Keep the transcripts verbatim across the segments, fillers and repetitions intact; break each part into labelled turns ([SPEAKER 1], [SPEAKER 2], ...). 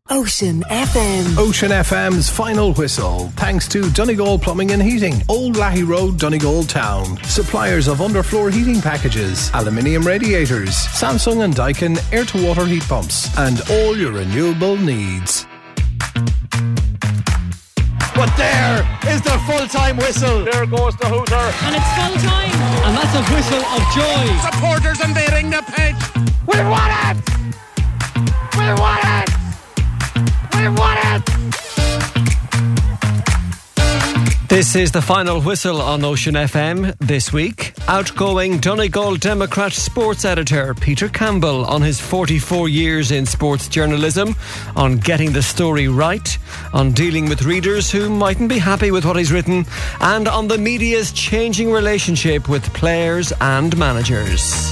[SPEAKER 1] Ocean F M.
[SPEAKER 2] Ocean F M's final whistle, thanks to Donegal Plumbing and Heating, Old Lahey Road, Donegal Town. Suppliers of underfloor heating packages, aluminium radiators, Samsung and Daikin air-to-water heat pumps, and all your renewable needs.
[SPEAKER 3] But there is the full-time whistle.
[SPEAKER 4] There goes the hooter.
[SPEAKER 5] And it's full-time.
[SPEAKER 6] And that's a whistle of joy.
[SPEAKER 4] Supporters invading the pitch.
[SPEAKER 3] We won it! We won it! We won it!
[SPEAKER 6] This is the final whistle on Ocean F M this week. Outgoing Donegal Democrat sports editor Peter Campbell on his forty-four years in sports journalism, on getting the story right, on dealing with readers who mightn't be happy with what he's written, and on the media's changing relationship with players and managers.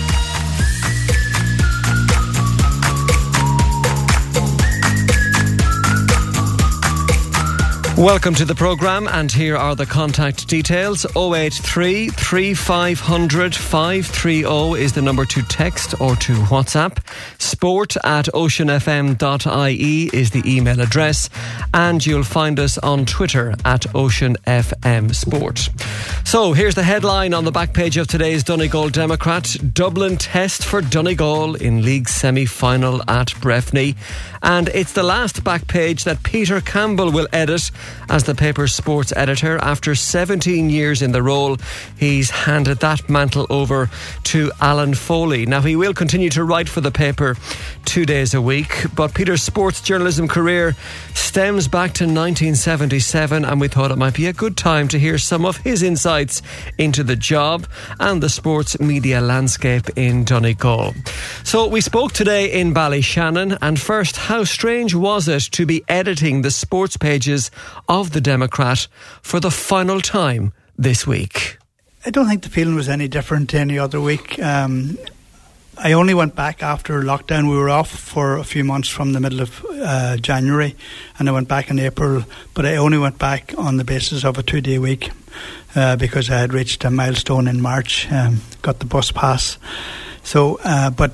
[SPEAKER 6] Welcome to the programme, and here are the contact details. oh eight three, three five zero zero, five three zero is the number to text or to WhatsApp. Sport at ocean f m dot i e is the email address, and you'll find us on Twitter at Ocean F M Sport. So here's the headline on the back page of today's Donegal Democrat: Dublin test for Donegal in league semi-final at Breffni. And it's the last back page that Peter Campbell will edit as the paper's sports editor. After seventeen years in the role, he's handed that mantle over to Alan Foley. Now, he will continue to write for the paper two days a week, but Peter's sports journalism career stems back to nineteen seventy-seven, and we thought it might be a good time to hear some of his insights into the job and the sports media landscape in Donegal. So we spoke today in Ballyshannon, and first, how strange was it to be editing the sports pages of the Democrat for the final time this week?
[SPEAKER 7] I don't think the feeling was any different to any other week. Um, I only went back after lockdown. We were off for a few months from the middle of uh, January, and I went back in April, but I only went back on the basis of a two-day week uh, because I had reached a milestone in March, um, got the bus pass. So, uh, but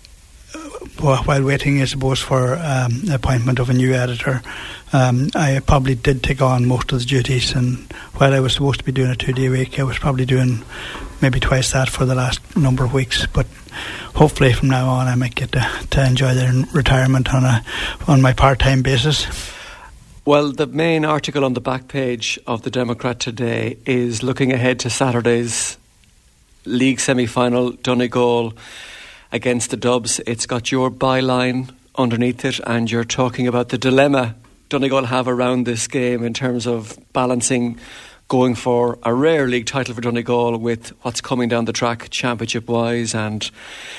[SPEAKER 7] while waiting, I suppose, for um, the appointment of a new editor, um, I probably did take on most of the duties, and while I was supposed to be doing a two-day week, I was probably doing maybe twice that for the last number of weeks. But hopefully from now on I might get to, to enjoy the retirement on a on my part-time basis.
[SPEAKER 6] Well, the main article on the back page of the Democrat today is looking ahead to Saturday's league semi-final, Donegal against the Dubs. It's got your byline underneath it, and you're talking about the dilemma Donegal have around this game in terms of balancing going for a rare league title for Donegal with what's coming down the track championship-wise and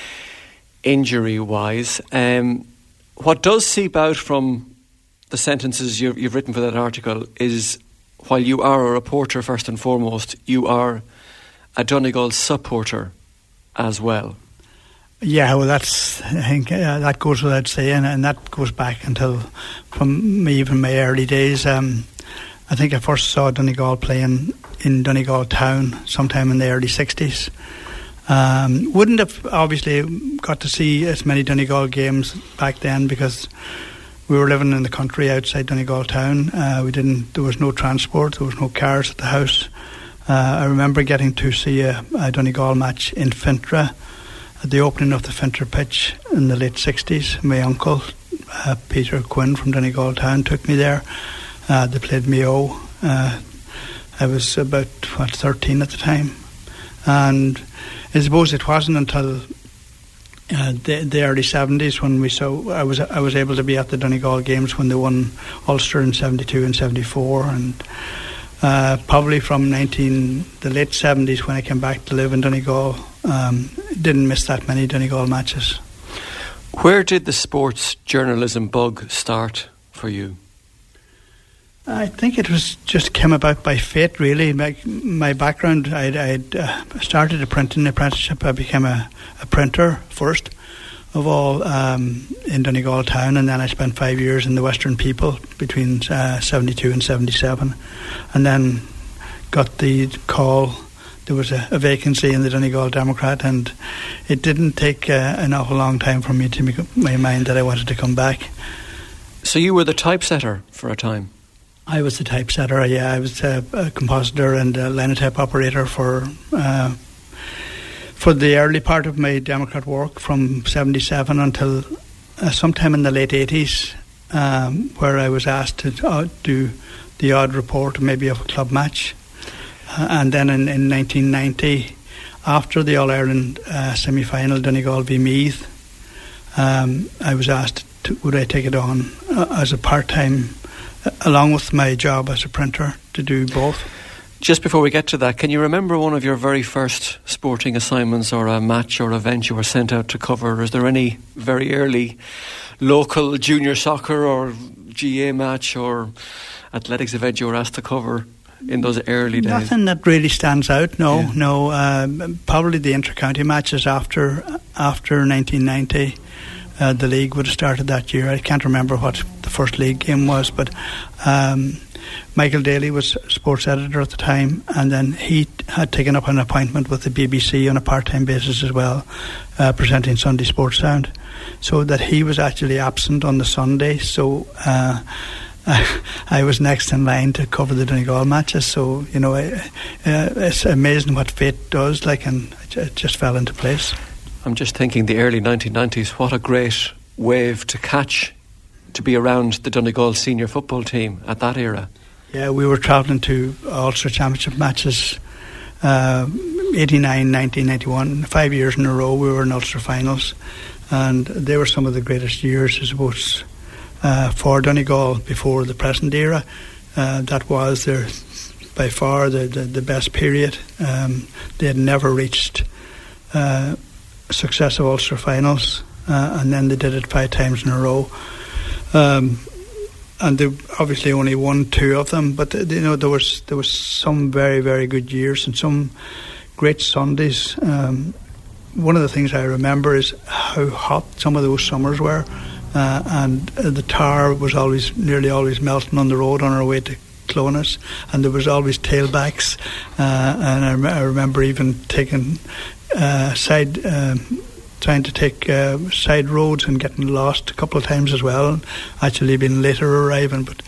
[SPEAKER 6] injury-wise. Um, what does seep out from the sentences you've, you've written for that article is, while you are a reporter first and foremost, you are a Donegal supporter as well.
[SPEAKER 7] Yeah, well, that's I think uh, that goes without saying, and that goes back until from me, even my early days. Um, I think I first saw Donegal playing in Donegal Town sometime in the early sixties. Um, wouldn't have obviously got to see as many Donegal games back then because we were living in the country outside Donegal Town. Uh, we didn't. There was no transport. There was no cars at the house. Uh, I remember getting to see a, a Donegal match in Fintra at the opening of the Fintra pitch in the late sixties. My uncle, uh, Peter Quinn from Donegal Town, took me there. Uh, they played Mayo. Uh, I was about, what, thirteen at the time. And I suppose it wasn't until uh, the, the early seventies when we saw, I was I was able to be at the Donegal games when they won Ulster in seventy-two and seventy-four, and uh, probably from nineteen the late seventies when I came back to live in Donegal, um, didn't miss that many Donegal matches.
[SPEAKER 6] Where did the sports journalism bug start for you?
[SPEAKER 7] I think it was just came about by fate, really. My, my background, I'd, I'd uh, started a printing apprenticeship. I became a, a printer first of all um, in Donegal Town, and then I spent five years in the Western People between uh, seventy-two and seventy-seven, and then got the call. There was a, a vacancy in the Donegal Democrat, and it didn't take uh, an awful long time for me to make up my mind that I wanted to come back.
[SPEAKER 6] So you were the typesetter for a time?
[SPEAKER 7] I was the typesetter, yeah. I was a, a compositor and a linotype operator for uh, for the early part of my Democrat work, from seventy-seven until uh, sometime in the late eighties, um, where I was asked to uh, do the odd report, maybe of a club match. Uh, and then in, in nineteen ninety, after the All-Ireland uh, semi-final, Donegal v Meath, um, I was asked to, would I take it on uh, as a part-time, uh, along with my job as a printer, to do both.
[SPEAKER 6] Just before we get to that, can you remember one of your very first sporting assignments, or a match or event you were sent out to cover? Is there any very early local junior soccer or G A match or athletics event you were asked to cover in those early days?
[SPEAKER 7] Nothing that really stands out, no.
[SPEAKER 6] Yeah.
[SPEAKER 7] no. Um, probably the inter-county matches after after nineteen ninety. Uh, the league would have started that year. I can't remember what the first league game was, but um, Michael Daly was sports editor at the time, and then he had taken up an appointment with the B B C on a part-time basis as well, uh, presenting Sunday Sports Sound, so that he was actually absent on the Sunday. So uh, I was next in line to cover the Donegal matches. So, you know, I, uh, it's amazing what fate does, like, and it just fell into place.
[SPEAKER 6] I'm just thinking the early nineteen nineties, what a great wave to catch, to be around the Donegal senior football team at that era.
[SPEAKER 7] Yeah, we were travelling to Ulster Championship matches, uh, eighty-nine, nineteen ninety-one, five years in a row we were in Ulster finals, and they were some of the greatest years, I suppose, uh, for Donegal before the present era. Uh, that was their, by far the, the, the best period. Um, they had never reached uh, successive Ulster finals, uh, and then they did it five times in a row. Um, and they obviously only won two of them, but you know there was there was some very very good years and some great Sundays. Um, one of the things I remember is how hot some of those summers were, uh, and uh, the tar was always nearly always melting on the road on our way to Clones, and there was always tailbacks, uh, and I, rem- I remember even taking uh, side. Um, trying to take uh, side roads and getting lost a couple of times as well, and actually being later arriving. But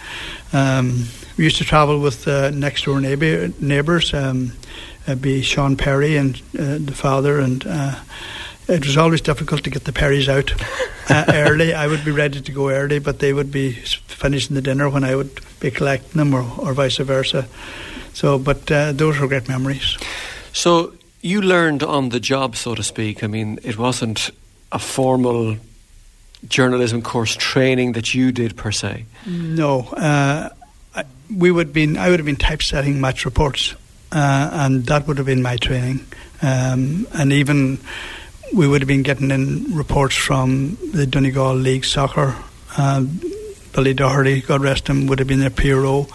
[SPEAKER 7] um, we used to travel with uh, next door neighbour, neighbours, um, uh, be Sean Perry and uh, the father, and uh, it was always difficult to get the Perrys out uh, early. I would be ready to go early, but they would be finishing the dinner when I would be collecting them, or, or vice versa. So, but uh, those were great memories.
[SPEAKER 6] So you learned on the job, so to speak. I mean, it wasn't a formal journalism course training that you did per se.
[SPEAKER 7] No, uh, I, we would been. I would have been typesetting match reports, uh, and that would have been my training. Um, and even we would have been getting in reports from the Donegal League Soccer. Uh, Billy Doherty, God rest him, would have been their P R O,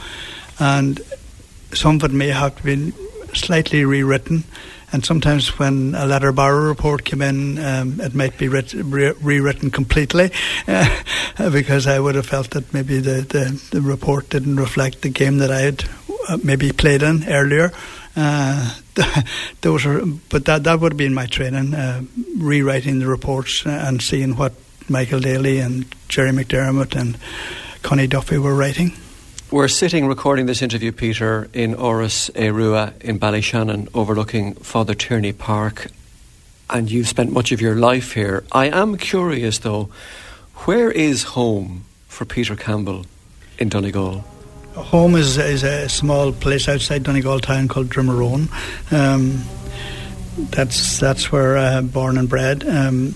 [SPEAKER 7] and some of it may have been slightly rewritten. And sometimes when a letter barrow report came in, um, it might be writ- re- rewritten completely, uh, because I would have felt that maybe the, the, the report didn't reflect the game that I had uh, maybe played in earlier. Uh, those are, but that that would have been my training, uh, rewriting the reports and seeing what Michael Daly and Jerry McDermott and Connie Duffy were writing.
[SPEAKER 6] We're sitting recording this interview, Peter, in Oris Erua in Ballyshannon, overlooking Father Tierney Park, and you've spent much of your life here. I am curious, though, where is home for Peter Campbell in Donegal?
[SPEAKER 7] Home is is a small place outside Donegal town called Drimarone. Um, that's that's where I uh, born and bred, um,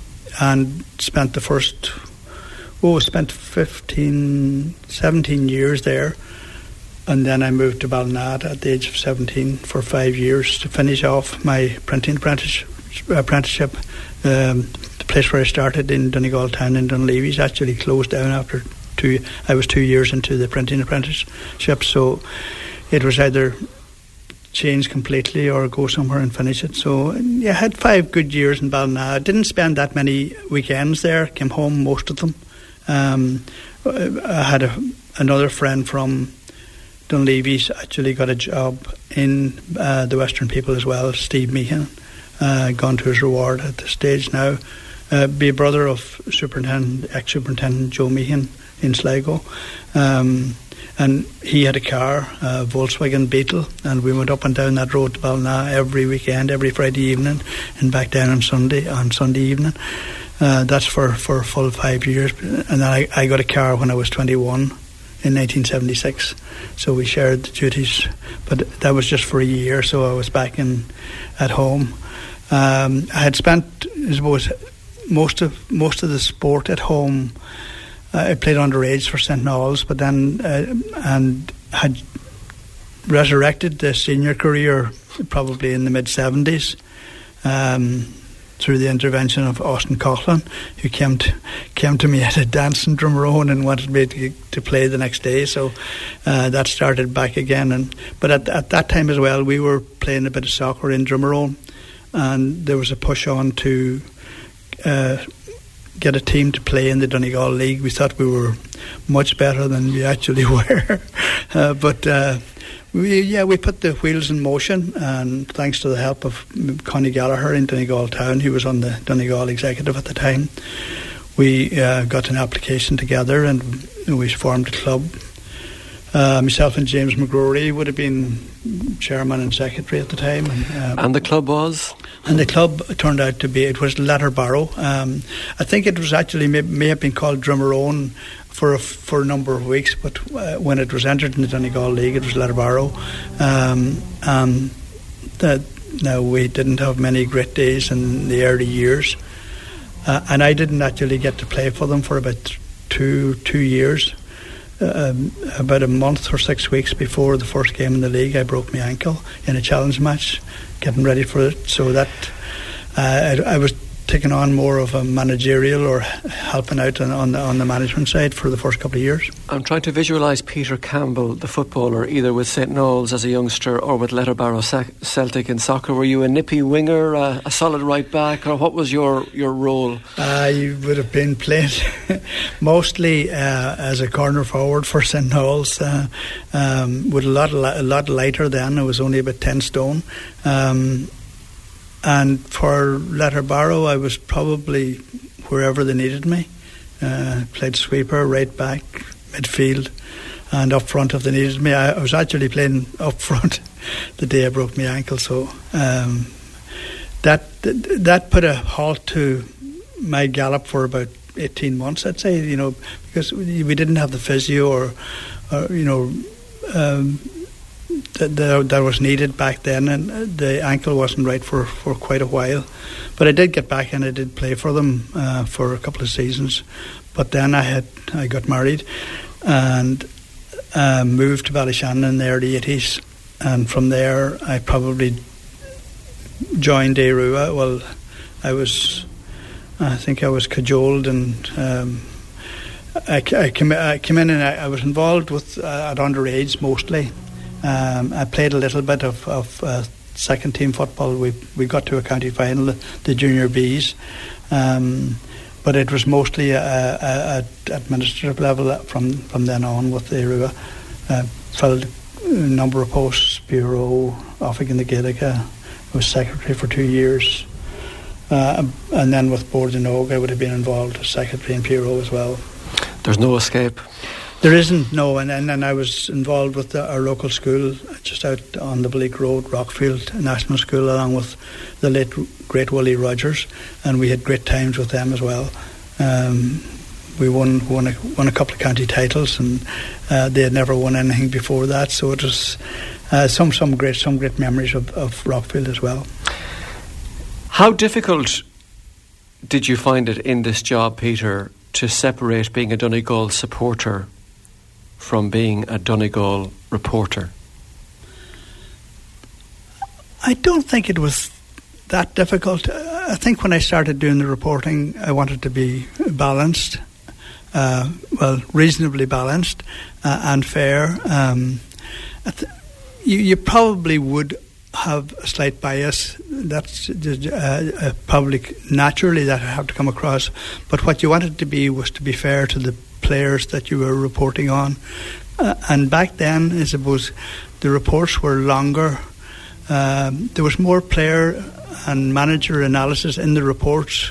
[SPEAKER 7] and spent the first. Oh, spent fifteen, seventeen years there, and then I moved to Ballynad at the age of seventeen for five years to finish off my printing apprenticeship. Um, the place where I started in Donegal town in Dunleavy's actually closed down after two. I was two years into the printing apprenticeship, so it was either change completely or go somewhere and finish it. So yeah, I had five good years in Ballynad. I didn't spend that many weekends there. Came home most of them. Um, I had a, another friend from Dunleavy's actually got a job in uh, the Western People as well, Steve Meehan, uh, gone to his reward at this stage now. uh, be a brother of Superintendent, ex-Superintendent Joe Meehan in Sligo. Um, and he had a car, a Volkswagen Beetle, and we went up and down that road to Ballina every weekend, every Friday evening, and back down on Sunday on Sunday evening. Uh, that's for, for a full five years. And then I, I got a car when I was twenty-one in nineteen seventy-six. So we shared the duties, but that was just for a year, so I was back in at home. Um, I had spent, I suppose, most of most of the sport at home. Uh, I played underage for Saint Noel's, but then uh, and had resurrected the senior career probably in the mid seventies um, through the intervention of Austin Coughlin, who came to, came to me at a dance in Drumroane and wanted me to, to play the next day. So uh, that started back again. And but at, at that time as well, we were playing a bit of soccer in Drumroane, and there was a push on to Uh, get a team to play in the Donegal League. We thought we were much better than we actually were, uh, but uh, we yeah we put the wheels in motion, and thanks to the help of Connie Gallagher in Donegal Town, who was on the Donegal executive at the time, we uh, got an application together and we formed a club. Uh, myself and James McGrory would have been chairman and secretary at the time. And, um,
[SPEAKER 6] and the club was?
[SPEAKER 7] And the club turned out to be, it was Letterbarrow. Um, I think it was actually, may, may have been called Drumroane for a, for a number of weeks, but uh, when it was entered in the Donegal League, it was Letterbarrow. Um, um, that, now, we didn't have many great days in the early years. Uh, and I didn't actually get to play for them for about two two years. Um, about a month or six weeks before the first game in the league, I broke my ankle in a challenge match, getting ready for it. So that uh, I, I was taking on more of a managerial or helping out on, on, the, on the management side for the first couple of years.
[SPEAKER 6] I'm trying to visualise Peter Campbell, the footballer, either with Saint Noel's as a youngster or with Letterbarrow Celtic in soccer. Were you a nippy winger, uh, a solid right back, or what was your, your role?
[SPEAKER 7] I would have been playing mostly uh, as a corner forward for Saint Noel's, uh, um, with a lot, a lot lighter then. I was only about ten stone. Um, And for Letterbarrow, I was probably wherever they needed me. Uh, played sweeper, right back, midfield, and up front if they needed me. I, I was actually playing up front the day I broke my ankle. So um, that that put a halt to my gallop for about eighteen months, I'd say. You know, because we didn't have the physio or, or you know. Um, That, that was needed back then, and the ankle wasn't right for, for quite a while. But I did get back and I did play for them uh, for a couple of seasons. But then I had I got married and uh, moved to Ballyshannon in the early eighties, and from there I probably joined Airua. Well, I was, I think I was cajoled, and um, I, I, came, I came in and I, I was involved with uh, at underage mostly. Um, I played a little bit of, of uh, second team football. We we got to a county final, the junior Bs, um, but it was mostly at administrative level from, from then on with the Airua. Uh, filled a number of posts, bureau, Offagan the Gaelica. I was secretary for two years, uh, and then with Board and Og, I would have been involved as secretary in bureau as well.
[SPEAKER 6] There's no escape.
[SPEAKER 7] There isn't, no, and and, and I was involved with the, our local school just out on the Bleak Road, Rockfield National School, along with the late great Willie Rogers, and we had great times with them as well. Um, we won won a, won a couple of county titles, and uh, they had never won anything before that, so it was uh, some some great some great memories of, of Rockfield as well.
[SPEAKER 6] How difficult did you find it in this job, Peter, to separate being a Donegal supporter from being a Donegal reporter?
[SPEAKER 7] I don't think it was that difficult. I think when I started doing the reporting, I wanted to be balanced, uh, well, reasonably balanced uh, and fair. Um, you, you probably would have a slight bias. That's uh, uh, probably naturally that would have to come across. But what you wanted to be was to be fair to the players that you were reporting on. Uh, and back then, I suppose, the reports were longer. Um, there was more player and manager analysis in the reports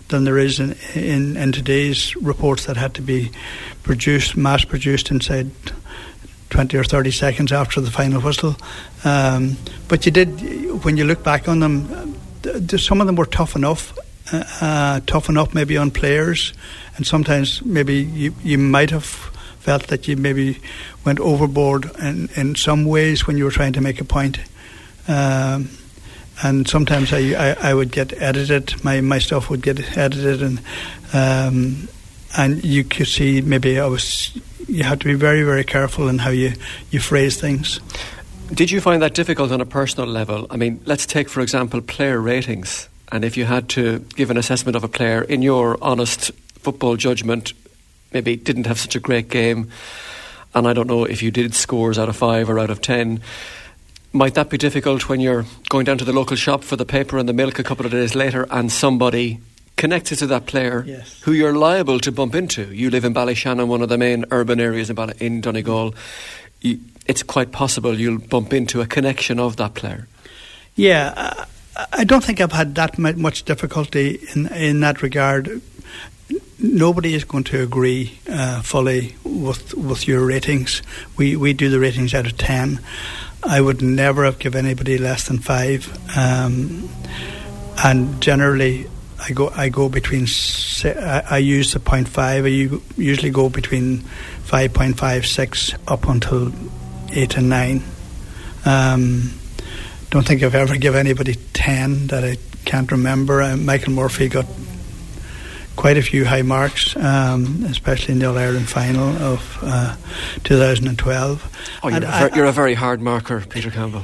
[SPEAKER 7] than there is in, in, in today's reports that had to be produced, mass-produced inside twenty or thirty seconds after the final whistle. Um, but you did, when you look back on them, th- th- some of them were tough enough, uh, uh, tough enough maybe on players, and sometimes maybe you, you might have felt that you maybe went overboard in, in some ways when you were trying to make a point. Um, and sometimes I, I, I would get edited, my, my stuff would get edited, and um, and you could see maybe I was, you had to be very, very careful in how you, you phrase things.
[SPEAKER 6] Did you find that difficult on a personal level? I mean, let's take, for example, player ratings. And if you had to give an assessment of a player, in your honest football judgment, maybe didn't have such a great game, and I don't know if you did scores out of five or out of ten, might that be difficult when you're going down to the local shop for the paper and the milk a couple of days later and somebody connected to that player,
[SPEAKER 7] yes,
[SPEAKER 6] who you're liable to bump into? You live in Ballyshannon, one of the main urban areas in, Bally- in Donegal. You, it's quite possible you'll bump into a connection of that player.
[SPEAKER 7] Yeah, uh, I don't think I've had that much difficulty in in that regard. Nobody is going to agree uh, fully with with your ratings. We we do the ratings out of ten. I would never have given anybody less than five, um, and generally I go I go between. I, I use the point five. I usually go between five point five, six up until eight and nine. Um, don't think I've ever given anybody ten that I can't remember. Uh, Michael Murphy got quite a few high marks, um, especially in the All-Ireland final of uh, two thousand twelve.
[SPEAKER 6] Oh, you're,
[SPEAKER 7] and
[SPEAKER 6] a
[SPEAKER 7] I,
[SPEAKER 6] ver- you're a very hard marker, Peter Campbell.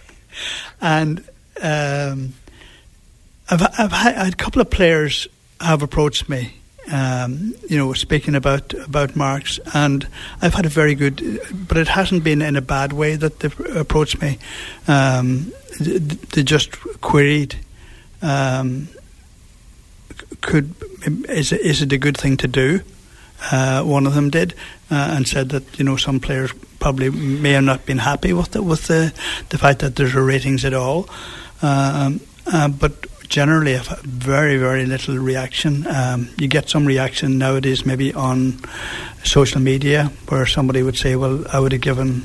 [SPEAKER 7] And um, I've, I've had, had a couple of players have approached me, um, you know, speaking about about marks, and I've had a very good, but it hasn't been in a bad way that they've approached me. Um, they just queried, um, could is it, is it a good thing to do? Uh, one of them did, uh, and said that, you know, some players probably may have not been happy with the, with the the fact that there's a ratings at all, um, uh, but. Generally, I've had very, very little reaction. Um, you get some reaction nowadays, maybe on social media, where somebody would say, "Well, I would have given."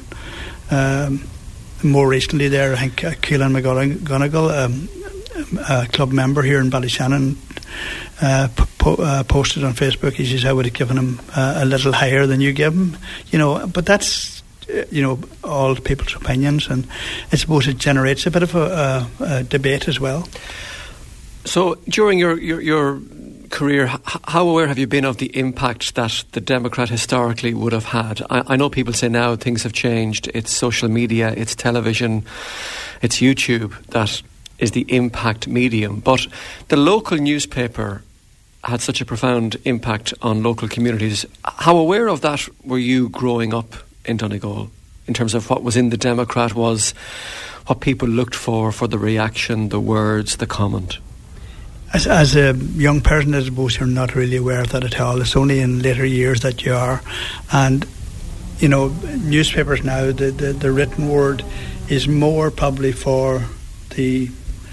[SPEAKER 7] Um, more recently, there, I think uh, Keelan McGonigal, um, a club member here in Ballyshannon, uh, po- uh, posted on Facebook. He says, "I would have given him uh, a little higher than you give him." You know, but that's. You know, all people's opinions, and I suppose it generates a bit of a, a, a debate as well.
[SPEAKER 6] So, during your, your, your career, h- how aware have you been of the impact that the Democrat historically would have had? I, I know people say now things have changed. It's social media, it's television, it's YouTube that is the impact medium. But the local newspaper had such a profound impact on local communities. How aware of that were you growing up in Donegal, in terms of what was in the Democrat was what people looked for, for the reaction, the words, the comment?
[SPEAKER 7] As, as a young person, I suppose you're not really aware of that at all. It's only in later years that you are. And, you know, newspapers now, the, the, the written word is more probably for the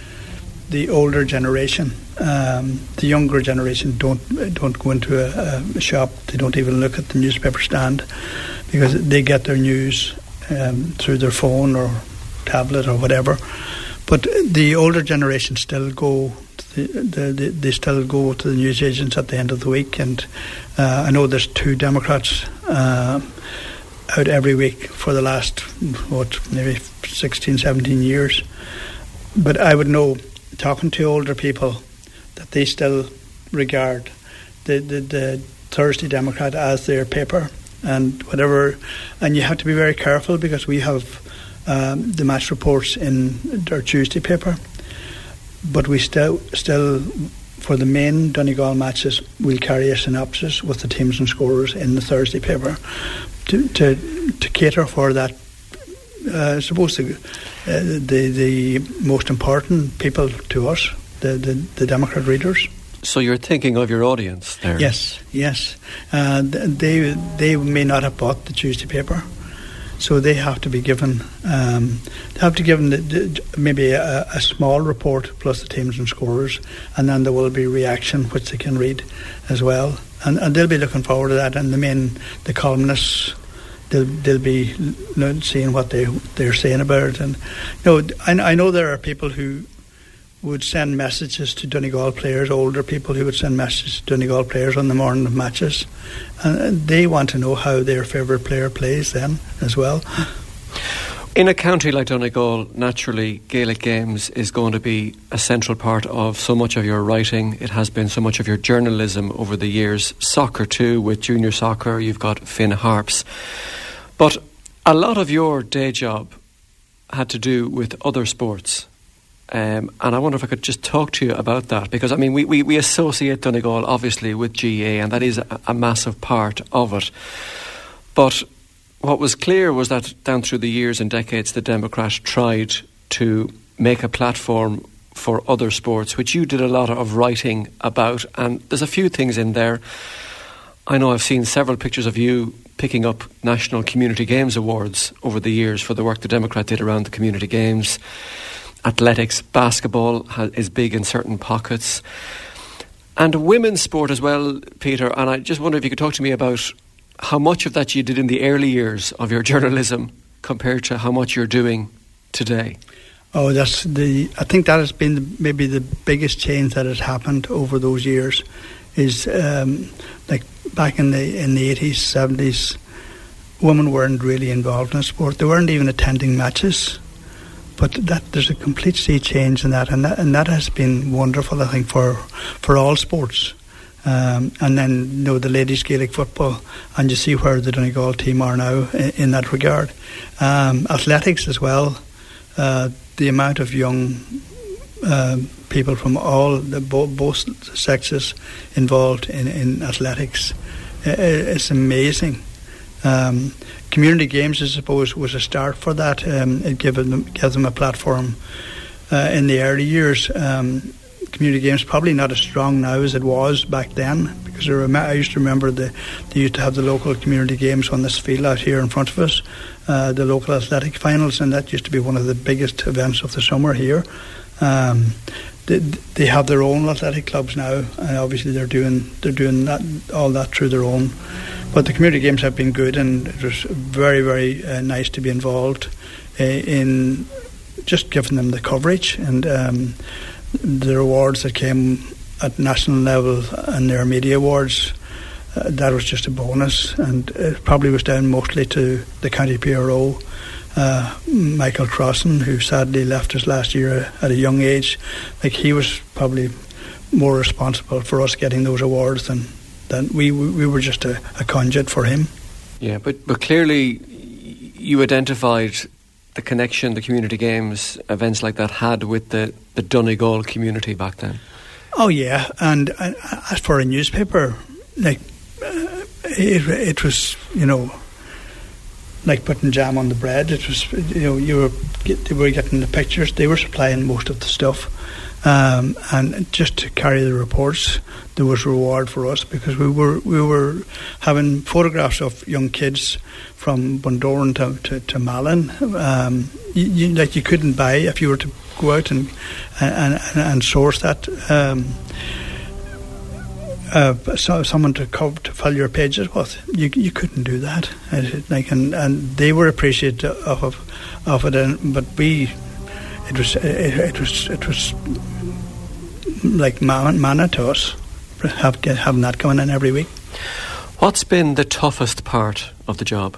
[SPEAKER 7] the older generation. Um, the younger generation don't don't go into a, a shop. They don't even look at the newspaper stand, because they get their news um, through their phone or tablet or whatever. But the older generation still go. The, the, the, they still go to the newsagents at the end of the week, and uh, I know there's two Democrats uh, out every week for the last, what, maybe sixteen, seventeen years. But I would know, talking to older people, that they still regard the, the, the Thursday Democrat as their paper, and whatever. And you have to be very careful, because we have um, the match reports in our Tuesday paper. But we still, still, for the main Donegal matches, we'll carry a synopsis with the teams and scorers in the Thursday paper to to, to cater for that. Uh, I suppose the, uh, the the most important people to us, the, the, the Democrat readers.
[SPEAKER 6] So you're thinking of your audience there?
[SPEAKER 7] Yes, yes. Uh, they they may not have bought the Tuesday paper. So they have to be given, um, they have to give them the, the, maybe a, a small report plus the teams and scorers, and then there will be reaction which they can read as well, and, and they'll be looking forward to that. And the main, the columnists, they'll they'll be seeing what they they're saying about it. And you know, I, I know there are people who would send messages to Donegal players, older people who would send messages to Donegal players on the morning of matches, and they want to know how their favourite player plays then as well.
[SPEAKER 6] In a county like Donegal, naturally Gaelic games is going to be a central part of so much of your writing. It has been so much of your journalism over the years. Soccer too, with junior soccer, you've got Finn Harps. But a lot of your day job had to do with other sports. Um, and I wonder if I could just talk to you about that, because I mean we, we, we associate Donegal obviously with G A A, and that is a, a massive part of it. But what was clear was that down through the years and decades, the Democrat tried to make a platform for other sports, which you did a lot of writing about, and there's a few things in there. I know I've seen several pictures of you picking up National Community Games Awards over the years for the work the Democrat did around the community games. Athletics, basketball is big in certain pockets, and women's sport as well, Peter. And I just wonder if you could talk to me about how much of that you did in the early years of your journalism compared to how much you're doing today.
[SPEAKER 7] Oh, that's the. I think that has been the, maybe the biggest change that has happened over those years. Is um, like back in the in the eighties, seventies, women weren't really involved in sport. They weren't even attending matches. But that there's a complete sea change in that, and that and that has been wonderful, I think, for for all sports. Um, and then you know the ladies Gaelic football, and you see where the Donegal team are now in, in that regard. Um, athletics as well. Uh, the amount of young uh, people from all the bo- both sexes involved in, in athletics, uh, it's amazing. Um, community games, I suppose, was a start for that. Um, it gave them, gave them a platform uh, in the early years. Um, community games probably not as strong now as it was back then, because I, rem- I used to remember the, they used to have the local community games on this field out here in front of us, uh, the local athletic finals, and that used to be one of the biggest events of the summer here. Um, they, they have their own athletic clubs now, and obviously they're doing they're doing that all that through their own. But the community games have been good, and it was very, very uh, nice to be involved uh, in just giving them the coverage and um, the awards that came at national level and their media awards. Uh, that was just a bonus, and it probably was down mostly to the county P R O, uh, Michael Crossan, who sadly left us last year at a young age. Like, he was probably more responsible for us getting those awards than Then we we were just a, a conduit for him.
[SPEAKER 6] Yeah, but but clearly you identified the connection the community games events like that had with the, the Donegal community back then.
[SPEAKER 7] Oh yeah, and, and as for a newspaper, like uh, it it was, you know, like putting jam on the bread. It was, you know, you were they were getting the pictures. They were supplying most of the stuff. Um, and just to carry the reports, there was reward for us, because we were we were having photographs of young kids from Bundoran to to, to Malin. Um, you, you, like you couldn't buy if you were to go out and and, and, and source that. Um, uh, so someone to cover, to fill your pages with, you you couldn't do that. And, like and, and they were appreciative of of it, and, but we. It was it, it was it was like manna to us, have, having that coming in every week.
[SPEAKER 6] What's been the toughest part of the job?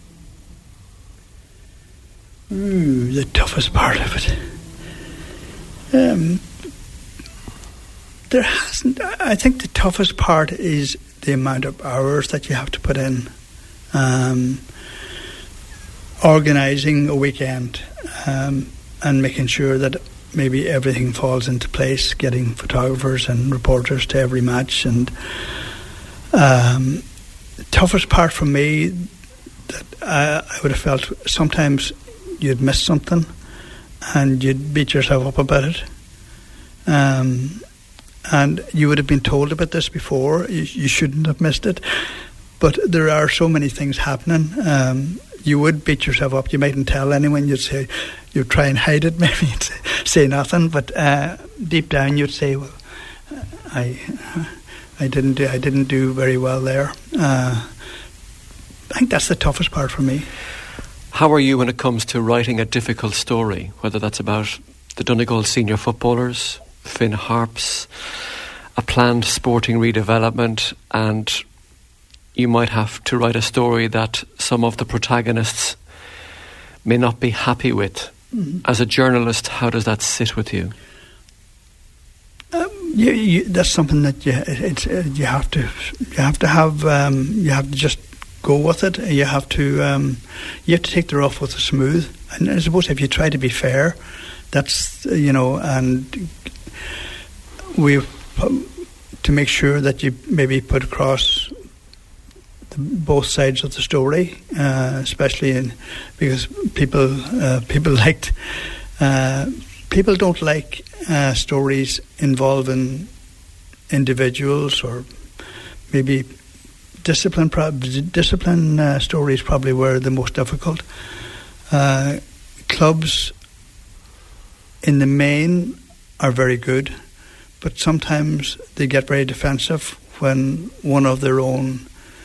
[SPEAKER 7] Ooh, the toughest part of it. Um, there hasn't. I think the toughest part is the amount of hours that you have to put in. Um, organising a weekend. Um, And making sure that maybe everything falls into place, getting photographers and reporters to every match. And um, the toughest part for me, that I, I would have felt sometimes you'd miss something and you'd beat yourself up about it. Um, and you would have been told about this before. You, you shouldn't have missed it. But there are so many things happening. Um, you would beat yourself up. You mightn't tell anyone. You'd say, you'd try and hide it, maybe you'd say, say nothing. But uh, deep down, you'd say, "Well, I, I didn't, do, I didn't do very well there." Uh, I think that's the toughest part for me.
[SPEAKER 6] How are you when it comes to writing a difficult story, whether that's about the Donegal senior footballers, Finn Harps, a planned sporting redevelopment, and you might have to write a story that some of the protagonists may not be happy with. Mm-hmm. As a journalist, how does that sit with you?
[SPEAKER 7] Um, you, you, that's something that you it's, uh, you have to you have to have um, you have to just go with it. You have to um, you have to take the rough with the smooth. And I suppose if you try to be fair, that's uh, you know, and we to make sure that you maybe put across the, both sides of the story, uh, especially in because people uh, people liked uh, people don't like uh, stories involving individuals or maybe discipline. Pro- discipline uh, stories probably were the most difficult. Uh, clubs, in the main, are very good, but sometimes they get very defensive when one of their own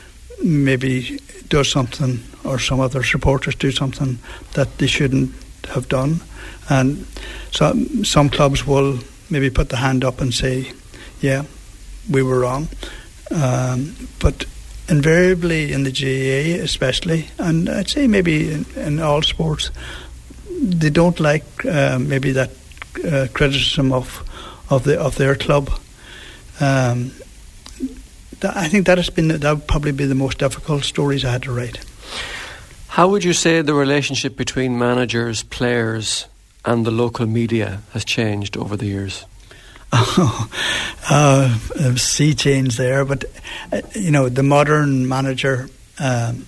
[SPEAKER 7] maybe does something, or some of their supporters do something that they shouldn't have done. And so some clubs will maybe put the hand up and say, yeah, we were wrong. Um, but invariably in the G A A especially, and I'd say maybe in, in all sports, they don't like uh, maybe that uh, criticism of of the of their club. Um, that, I think that has been that would probably be the most difficult stories I had to write.
[SPEAKER 6] How would you say the relationship between managers, players, and the local media has changed over the years?
[SPEAKER 7] Oh, uh, a sea change there, but uh, you know, the modern manager um,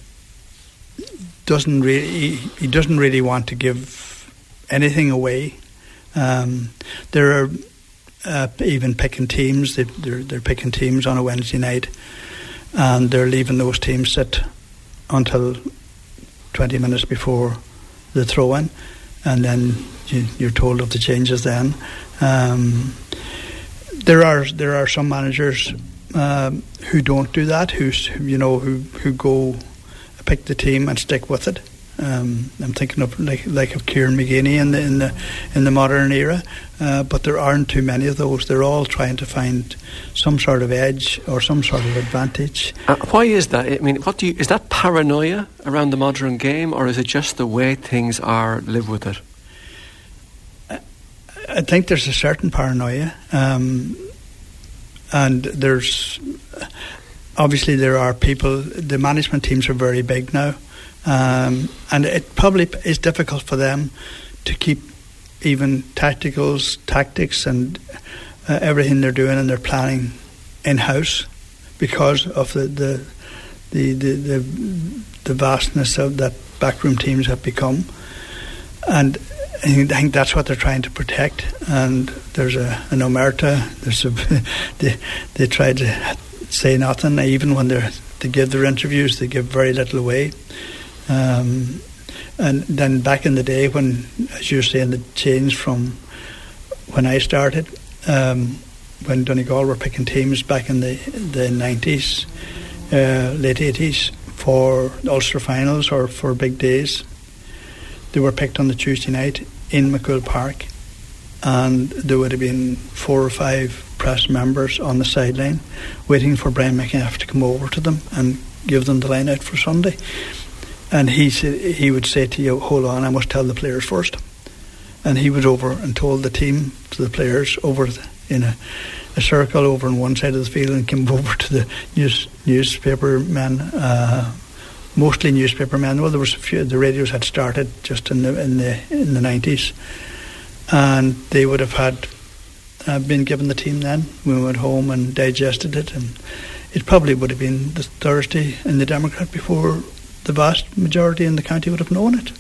[SPEAKER 7] doesn't really he, he doesn't really want to give anything away. Um, there are uh, even picking teams. They, they're they're picking teams on a Wednesday night, and they're leaving those teams sit until twenty minutes before the throw-in, and then you, you're told of the changes then. Um, there are there are some managers um, who don't do that, who you know who, who go pick the team and stick with it. Um, I'm thinking of like like of Kieran McGeeney in the in the in the modern era, uh, but there aren't too many of those. They're all trying to find some sort of edge or some sort of advantage.
[SPEAKER 6] Uh, why is that? I mean, what do you, is that paranoia around the modern game, or is it just the way things are? Live with it.
[SPEAKER 7] I think there's a certain paranoia, um, and there's obviously there are people. The management teams are very big now, um, and it probably is difficult for them to keep even tacticals, tactics, and uh, everything they're doing and they're planning in house because of the the, the the the the vastness of that backroom teams have become, and I think that's what they're trying to protect. And there's a an omerta. There's a they they try to say nothing. Even when they they give their interviews, they give very little away. Um, and then back in the day, when, as you were saying, the change from when I started, um, when Donegal were picking teams back in the the nineties, uh, late eighties for Ulster finals or for big days. They were picked on the Tuesday night in McCool Park, and there would have been four or five press members on the sideline waiting for Brian McAniff to come over to them and give them the line out for Sunday. And he said, he would say to you, "Hold on, I must tell the players first." And he was over and told the team, to the players, over the, in a, a circle over on one side of the field, and came over to the news newspaper men. Uh, Mostly newspaper men. Well, there was a few. The radios had started just in the in the in the nineties, and they would have had uh, been given the team then. We went home and digested it, and it probably would have been the Thursday in the Democrat before the vast majority in the county would have known it.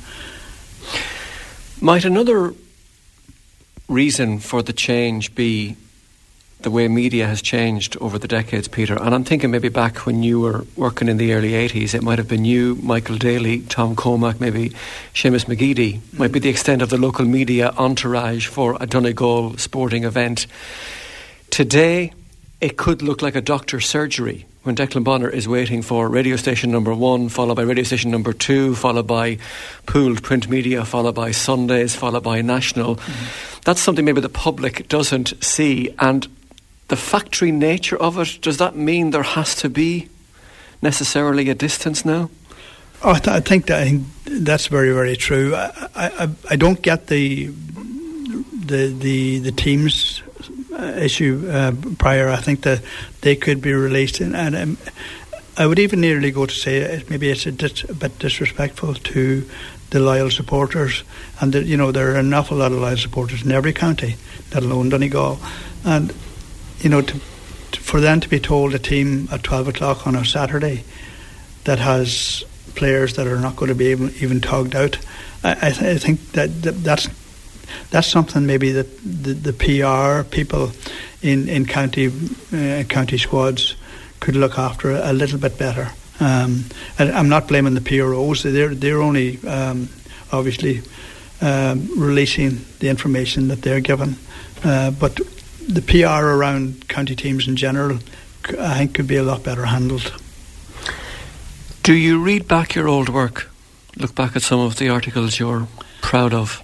[SPEAKER 6] Might another reason for the change be the way media has changed over the decades, Peter. And I'm thinking maybe back when you were working in the early eighties, it might have been you, Michael Daly, Tom Cormack, maybe Seamus McGeady, might be the extent of the local media entourage for a Donegal sporting event. Today, it could look like a doctor's surgery when Declan Bonner is waiting for radio station number one, followed by radio station number two, followed by pooled print media, followed by Sundays, followed by national. Mm-hmm. That's something maybe the public doesn't see. And the factory nature of it, does that mean there has to be necessarily a distance now?
[SPEAKER 7] Oh, I, th- I think that I think that's very, very true. I, I, I don't get the the the, the teams issue uh, prior. I think that they could be released, and, and um, I would even nearly go to say it, maybe it's a, dis- a bit disrespectful to the loyal supporters, and that, you know, there are an awful lot of loyal supporters in every county, let alone Donegal, and you know, to, to, for them to be told a team at twelve o'clock on a Saturday that has players that are not going to be even, even togged out, I, I, th- I think that, that that's that's something maybe that the, the P R people in in county uh, county squads could look after a little bit better. Um, and I'm not blaming the P R Os; they're they're only um, obviously um, releasing the information that they're given, uh, but the P R around county teams in general, I think, could be a lot better handled.
[SPEAKER 6] Do you read back your old work? Look back at some of the articles you're proud of?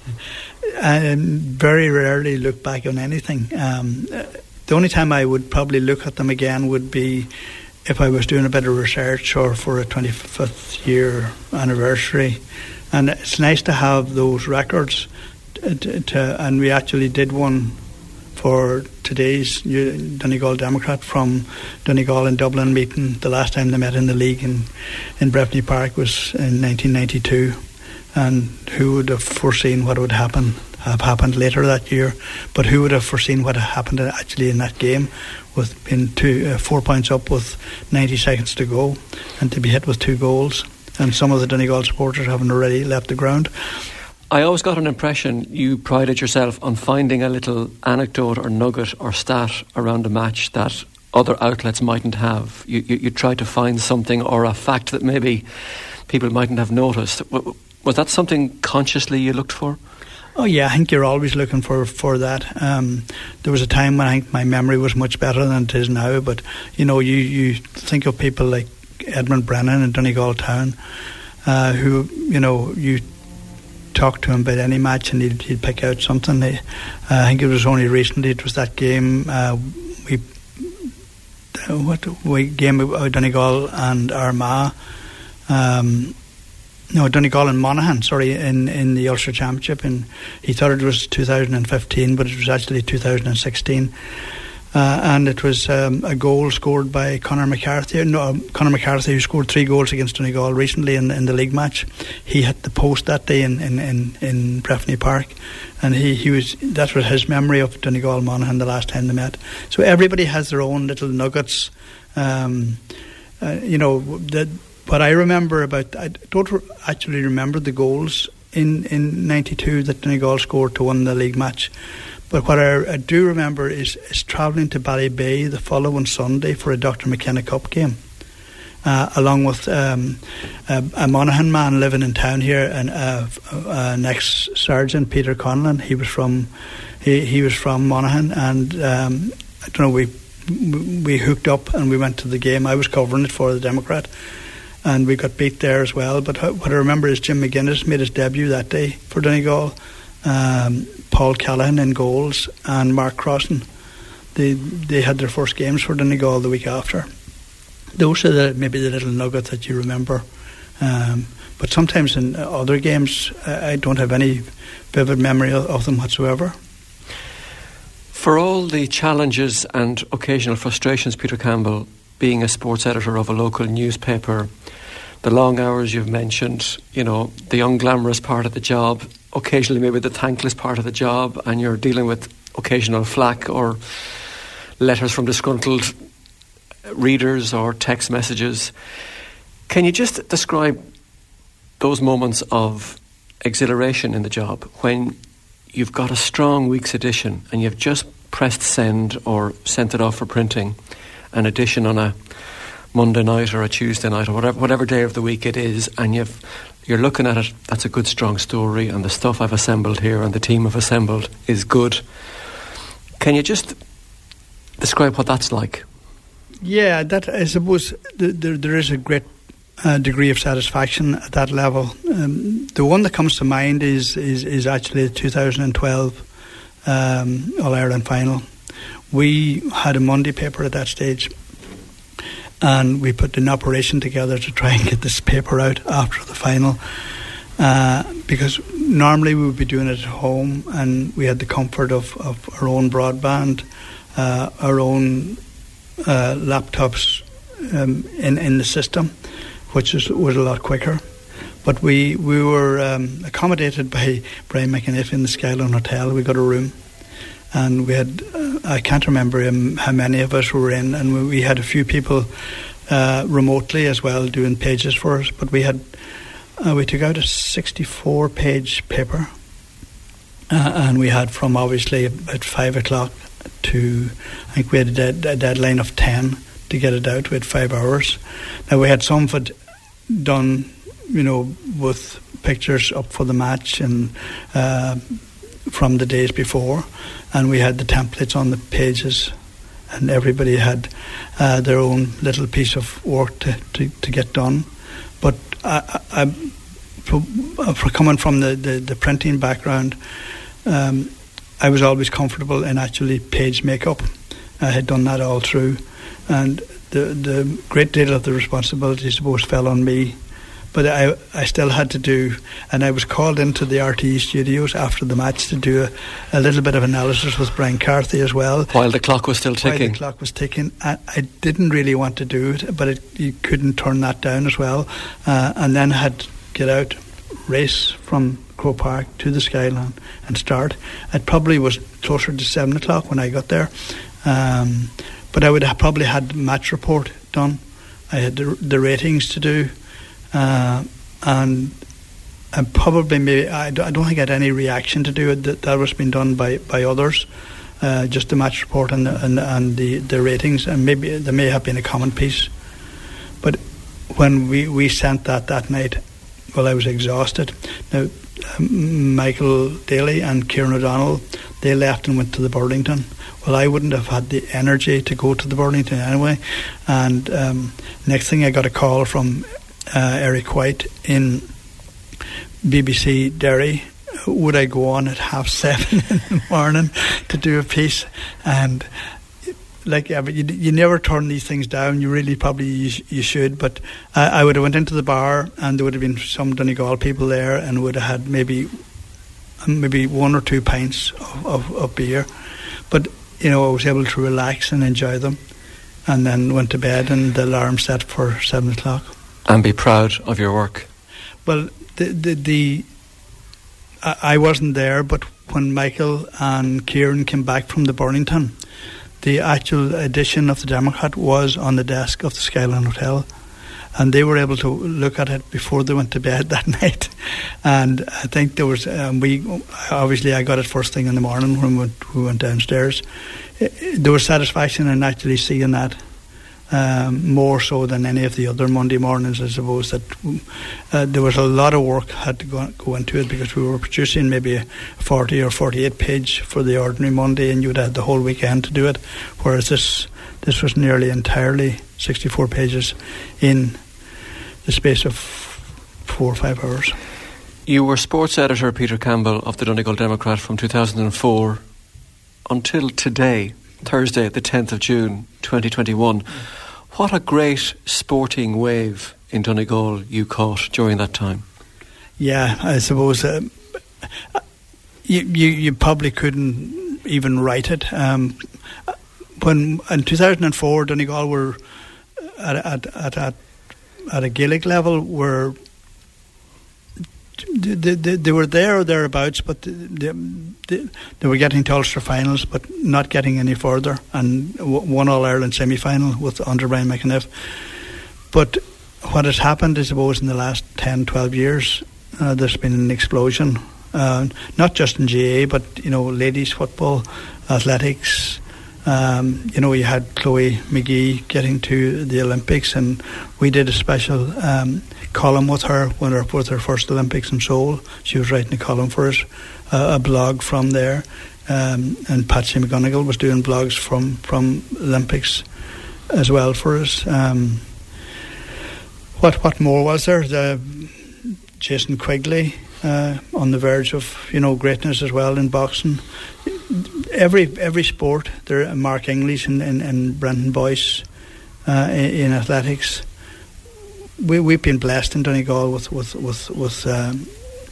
[SPEAKER 7] I very rarely look back on anything. Um, the only time I would probably look at them again would be if I was doing a bit of research or for a twenty-fifth year anniversary. And it's nice to have those records. To, to, and we actually did one for today's Donegal Democrat from Donegal and Dublin meeting. The last time they met in the league in, in Breffni Park was in nineteen ninety-two. And who would have foreseen what would happen have happened later that year? But who would have foreseen what happened actually in that game, with being two, uh, four points up with ninety seconds to go, and to be hit with two goals, and some of the Donegal supporters having already left the ground.
[SPEAKER 6] I always got an impression you prided yourself on finding a little anecdote or nugget or stat around a match that other outlets mightn't have. You, you, you tried to find something or a fact that maybe people mightn't have noticed. Was that something consciously you looked for?
[SPEAKER 7] Oh yeah, I think you're always looking for, for that. Um, there was a time when I think my memory was much better than it is now, but you know, you, you think of people like Edmund Brennan in Donegal Town, uh, who, you know, you talk to him about any match and he'd, he'd pick out something. Uh, I think it was only recently, it was that game, uh, we what we game of Donegal and Armagh, um, no, Donegal and Monaghan, sorry, in, in the Ulster Championship. And he thought it was two thousand fifteen, but it was actually two thousand sixteen. Uh, and it was um, a goal scored by Conor McCarthy. No, Conor McCarthy, who scored three goals against Donegal recently in, in the league match. He hit the post that day in in, in, in Breffni Park, and he, he was that was his memory of Donegal Monaghan the last time they met. So everybody has their own little nuggets. Um, uh, you know, the, what I remember about, I don't actually remember the goals in in ninety-two that Donegal scored to win the league match. But what I, I do remember is, is travelling to Ballybay the following Sunday for a Doctor McKenna Cup game, uh, along with um, a, a Monaghan man living in town here, and uh, an ex-sergeant, Peter Conlon. He was from he, he was from Monaghan, and um, I don't know. We we hooked up and we went to the game. I was covering it for the Democrat, and we got beat there as well. But what I remember is Jim McGuinness made his debut that day for Donegal. Um, Paul Callahan in goals and Mark Crossan. They they had their first games for Donegal the week after. Those are the, maybe the little nuggets that you remember. Um, but sometimes in other games, I don't have any vivid memory of, of them whatsoever.
[SPEAKER 6] For all the challenges and occasional frustrations, Peter Campbell, being a sports editor of a local newspaper, the long hours you've mentioned, you know, the unglamorous part of the job, occasionally maybe the thankless part of the job, and you're dealing with occasional flack or letters from disgruntled readers or text messages. Can you just describe those moments of exhilaration in the job when you've got a strong week's edition and you've just pressed send or sent it off for printing, an edition on a Monday night or a Tuesday night or whatever whatever day of the week it is, and you've you're looking at it, that's a good strong story, and the stuff I've assembled here and the team I've assembled is good. Can you just describe what that's like?
[SPEAKER 7] Yeah, that I suppose th- there there is a great uh, degree of satisfaction at that level. Um, the one that comes to mind is is, is actually the two thousand twelve um, All-Ireland final. We had a Monday paper at that stage, and we put an operation together to try and get this paper out after the final, uh, because normally we would be doing it at home, and we had the comfort of, of our own broadband, uh, our own uh, laptops um, in, in the system, which is, was a lot quicker. But we, we were um, accommodated by Brian McAniff in the Skyline Hotel. We got a room, and we had, uh, I can't remember um, how many of us were in, and we, we had a few people uh, remotely as well doing pages for us. But we had, uh, we took out a sixty-four page paper, uh, and we had from obviously at five o'clock to, I think we had a, dead, a deadline of ten to get it out. We had five hours. Now we had some of it done, you know, with pictures up for the match and uh, from the days before, and we had the templates on the pages, and everybody had uh, their own little piece of work to, to, to get done. But I, I, for, for coming from the, the, the printing background, um, I was always comfortable in actually page makeup. I had done that all through, and the the great deal of the responsibility, I suppose, fell on me. But I I still had to do, and I was called into the R T E studios after the match to do a, a little bit of analysis with Brian Carthy as well.
[SPEAKER 6] While the clock was still ticking.
[SPEAKER 7] While the clock was ticking. I, I didn't really want to do it, but it, you couldn't turn that down as well. Uh, and then I had to get out, race from Croke Park to the Skyline and start. It probably was closer to seven o'clock when I got there. Um, but I would have probably had the match report done. I had the, the ratings to do. Uh, and and probably maybe I don't, I don't think I had any reaction to do it. That, that was being done by, by others, uh, just the match report and the, and, and the, the ratings, and maybe there may have been a comment piece. But when we, we sent that that night, well, I was exhausted. Now, um, Michael Daly and Kieran O'Donnell, they left and went to the Burlington. Well, I wouldn't have had the energy to go to the Burlington anyway. And um, next thing, I got a call from Uh, Eric White in B B C Derry. Would I go on at half seven in the morning to do a piece? And like, yeah, but you, you never turn these things down. You really probably you, sh- you should. But uh, I would have went into the bar, and there would have been some Donegal people there, and would have had maybe maybe one or two pints of, of, of beer. But you know, I was able to relax and enjoy them, and then went to bed, and the alarm set for seven o'clock.
[SPEAKER 6] And be proud of your work.
[SPEAKER 7] Well, the, the, the I wasn't there, but when Michael and Kieran came back from the Burlington, the actual edition of the Democrat was on the desk of the Skyline Hotel, and they were able to look at it before they went to bed that night. And I think there was um, we obviously I got it first thing in the morning when we went, we went downstairs. It, it, there was satisfaction in actually seeing that. Um, more so than any of the other Monday mornings, I suppose, that uh, there was a lot of work had to go, go into it, because we were producing maybe a forty or forty-eight page for the ordinary Monday, and you would have the whole weekend to do it, whereas this this was nearly entirely sixty-four pages in the space of four or five hours.
[SPEAKER 6] You were sports editor, Peter Campbell, of the Donegal Democrat from two thousand four until today, Thursday the tenth of June twenty twenty-one. What a great sporting wave in Donegal you caught during that time.
[SPEAKER 7] Yeah, I suppose uh, you, you you probably couldn't even write it. Um, when in two thousand four, Donegal were at at at, at, at a Gaelic level were They, they, they were there or thereabouts, but they, they, they were getting to Ulster finals, but not getting any further, and one All-Ireland semi-final with under Brian McAniff. But what has happened, I suppose, in the last ten, twelve years, uh, there's been an explosion uh, not just in G A, but you know, ladies football, athletics. Um, you know, you had Chloe McGee getting to the Olympics, and we did a special um, column with her when her with her first Olympics in Seoul. She was writing a column for us, uh, a blog from there, um, and Patsy McGonigal was doing blogs from from Olympics as well for us. Um, what what more was there? The Jason Quigley uh, on the verge of you know greatness as well in boxing. Every every sport, there are Mark English and, and, and Brendan Boyce uh, in, in athletics. We we've been blessed in Donegal with with with, with um,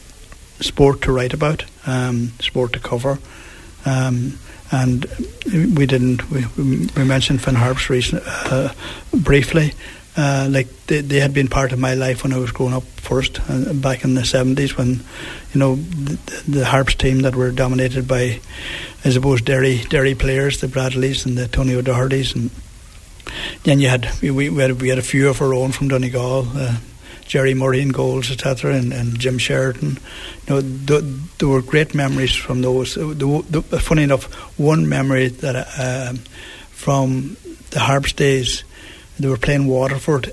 [SPEAKER 7] sport to write about, um, sport to cover, um, and we didn't. We, we mentioned Finn Harps recent, uh, briefly. Uh, like they, they had been part of my life when I was growing up first, uh, back in the seventies when, you know, the, the Harps team that were dominated by, I suppose, Derry Derry players, the Bradleys and the Tony O'Dohertys, and then you had we, we had we had a few of our own from Donegal, uh, Jerry Murray in goals, et cetera, and, and Jim Sheridan. You know, th- there were great memories from those. The, the, funny enough, one memory that uh, from the Harps days. They were playing Waterford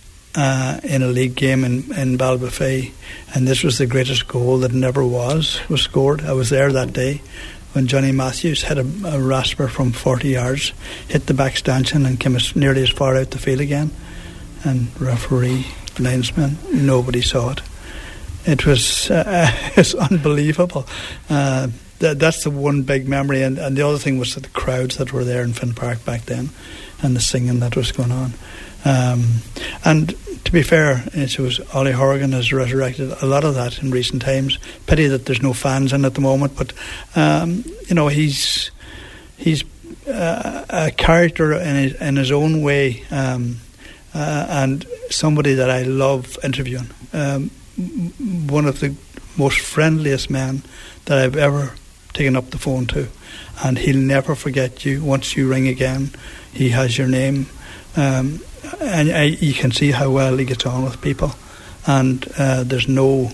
[SPEAKER 7] uh, in a league game in, in Balbafay, and this was the greatest goal that never was was scored. I was there that day when Johnny Matthews hit a, a rasper from forty yards, hit the back stanchion and came as nearly as far out the field again, and referee, linesman, nobody saw it. It was uh, it's unbelievable. Uh, that, that's the one big memory, and, and the other thing was the crowds that were there in Finn Park back then, and the singing that was going on. Um, and to be fair, it was Ollie Horgan has resurrected a lot of that in recent times. Pity that there's no fans in at the moment, but um, you know he's he's uh, a character in his, in his own way, um, uh, and somebody that I love interviewing. Um, one of the most friendliest men that I've ever taken up the phone to, and he'll never forget you. Once you ring again, he has your name, um, and I, you can see how well he gets on with people, and uh, there's no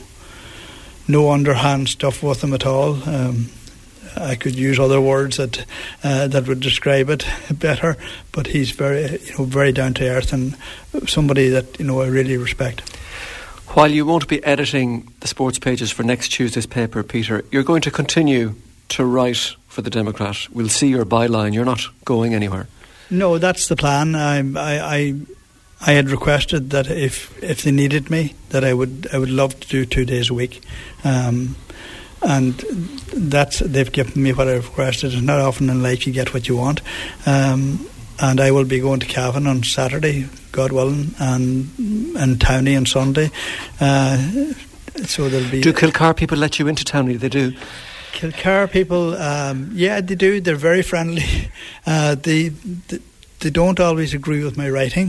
[SPEAKER 7] no underhand stuff with him at all. Um, I could use other words that uh, that would describe it better, but he's very you know very down to earth and somebody that you know I really respect.
[SPEAKER 6] While you won't be editing the sports pages for next Tuesday's paper, Peter, you're going to continue to write for the Democrat. We'll see your byline. You're not going anywhere.
[SPEAKER 7] No, that's the plan. I, I, I, I had requested that if if they needed me, that I would I would love to do two days a week, um, and that's they've given me what I've requested. It's not often in life you get what you want, um, and I will be going to Cavan on Saturday, God willing, and and Towney on Sunday. Uh, so there'll be.
[SPEAKER 6] Do Kilcar people let you into Towney? They do.
[SPEAKER 7] Kilcar people, um, yeah, they do. They're very friendly. Uh, they, they they don't always agree with my writing.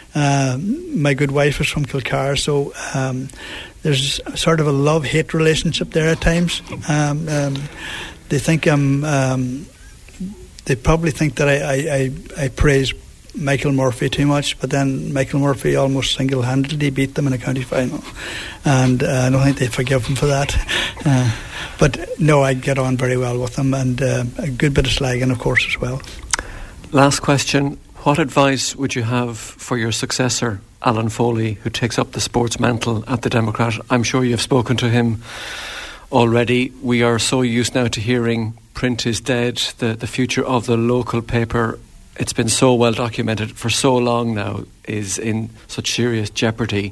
[SPEAKER 7] Um, my good wife is from Kilcar, so um, there's sort of a love-hate relationship there at times. Um, um, they think I'm. Um, they probably think that I, I, I, I praise Michael Murphy too much, but then Michael Murphy almost single-handedly beat them in a county final, and uh, I don't think they forgive him for that. Uh, but no, I get on very well with them, and uh, a good bit of slagging, of course, as well.
[SPEAKER 6] Last question: what advice would you have for your successor, Alan Foley, who takes up the sports mantle at the Democrat? I'm sure you've spoken to him already. We are so used now to hearing print is dead, the, the future of the local paper. It's been so well documented for so long now, is in such serious jeopardy.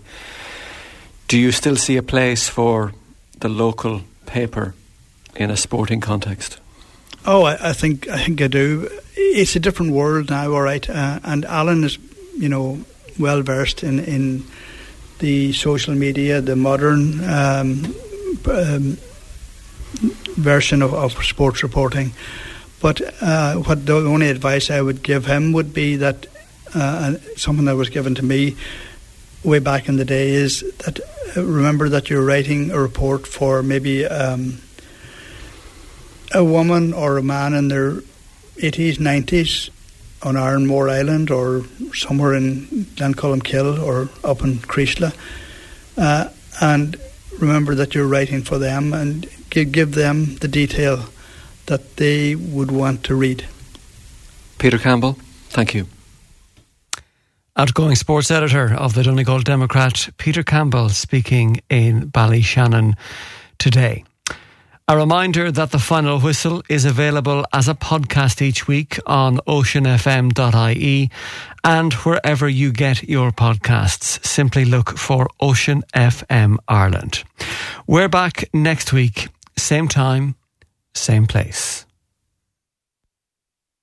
[SPEAKER 6] Do you still see a place for the local paper in a sporting context?
[SPEAKER 7] Oh, I, I think I think I do. It's a different world now, all right. Uh, and Alan is, you know, well versed in, in the social media, the modern um, um, version of, of sports reporting. But uh, what the only advice I would give him would be that uh, something that was given to me way back in the day is that uh, remember that you're writing a report for maybe um, a woman or a man in their eighties, nineties on Ironmore Island or somewhere in Glencullen or up in Creesla, uh, and remember that you're writing for them, and give, give them the detail that they would want to read.
[SPEAKER 6] Peter Campbell, thank you. Outgoing sports editor of the Donegal Democrat, Peter Campbell, speaking in Ballyshannon today. A reminder that the Final Whistle is available as a podcast each week on ocean f m dot i e and wherever you get your podcasts. Simply look for Ocean F M Ireland. We're back next week, same time, same place.